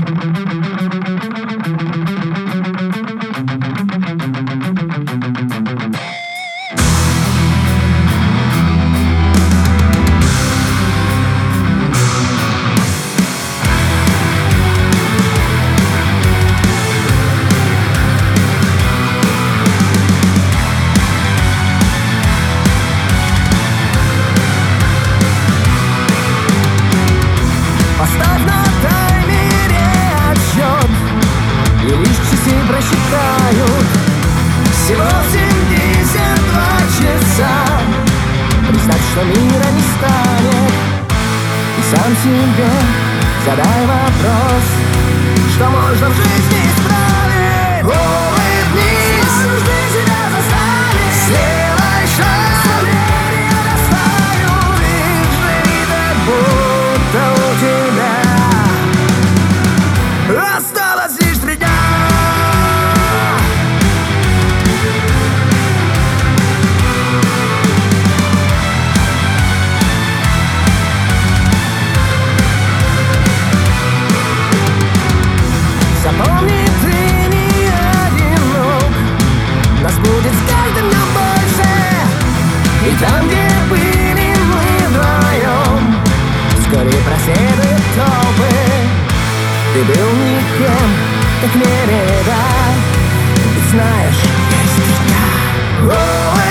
Поставь на таймере отсчет, и лишь часы просчитают всего 72 часа. Представь, что мира не станет, и сам себе задай вопрос, что можно в жизни исправить. Улыбнись, нужно себя заставить, сделай шаг, время растают, лишь живи так, будто у тебя осталось лишь 3 дня. Запомни, ты не одинок, нас будет с каждым днем больше. И там, где были мы вдвоем, вскоре проследуют толпы. Ты был никем, как не беда, ведь знаешь, есть я.